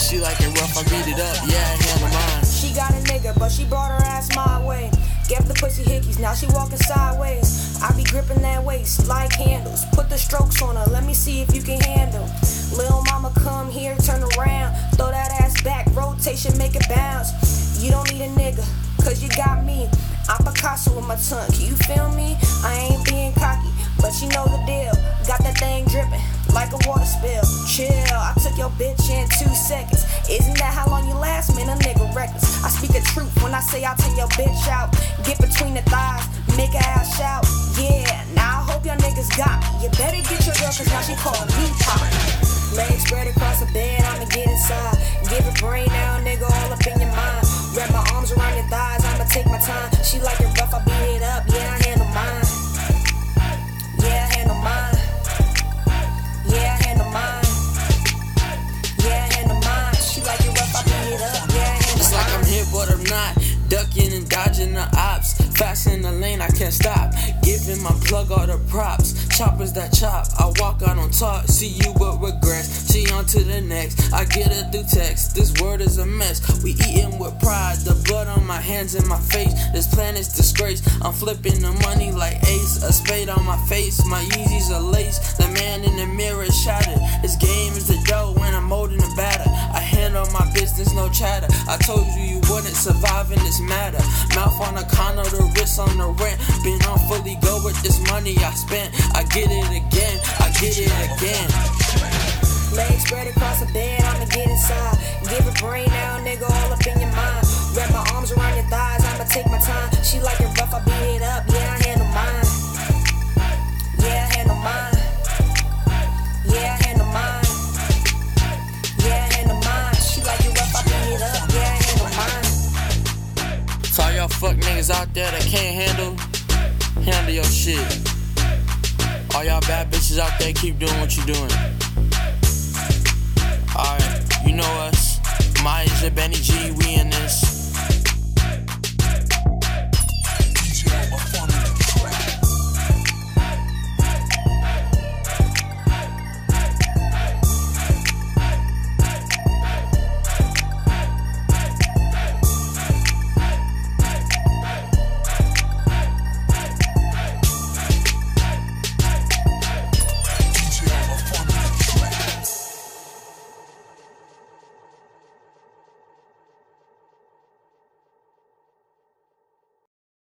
She like it rough, I beat it up, yeah, I handle mine. She got a nigga, but she brought her ass my way. Gave the pussy hickeys, now she walking sideways. I be gripping that waist like handles. Put the strokes on her, let me see if you can handle. Lil' mama come here, turn around. Throw that ass back, rotation, make it bounce. You don't need a nigga, cause you got me. I'm Picasso with my tongue, can you feel me? I ain't being cocky, but you know the deal. Got that thing dripping like a water spill. Chill, I took your bitch in 2 seconds. Isn't that how long you last? Man, a nigga reckless. I speak the truth when I say I'll take your bitch out. Get between the thighs, make her ass shout. Yeah, now I hope y'all niggas got me. You better get your girl, cause now she calling me pop. Legs spread across the bed, I'ma get inside. Give it brain now, nigga, all up in your mind. Wrap my arms around your thighs, I'ma take my time. She like it rough, I beat it up, yeah, I handle mine. Yeah, I handle mine. Yeah, I handle mine. Yeah, I handle mine. She like it rough, I beat it up, yeah, I handle mine. It's like I'm here, but I'm not. Ducking and dodging the ops. Fast in the lane, I can't stop. Giving my plug all the props. Choppers that chop, I walk out on top. See you with regrets. She on to the next. I get it through text. This world is a mess. We eating with pride. The blood on my hands and my face. This plan is disgrace. I'm flipping the money like ace. A spade on my face. My Yeezys are lace. The man in the mirror is shattered. This game is the dough when I'm molding the batter. I handle my business, no chatter. I told you you wouldn't survive in this matter. Mouth on the condo, the wrist on the rent. Been on fully go with this money I spent. I get it again, I get it again. Legs spread across the bed, I'ma get inside. Give it brain now, nigga, all up in your mind. Wrap my arms around your thighs, I'ma take my time. She like it rough, I beat it up, yeah, I handle mine. Yeah, I handle mine. Yeah, I handle mine. Yeah, I handle mine. She like it rough, I beat it up, yeah, I handle mine. So all y'all fuck niggas out there that can't handle your shit. All y'all bad bitches out there, keep doing what you doing. Alright, you know us. Maya, Benny G, we in this.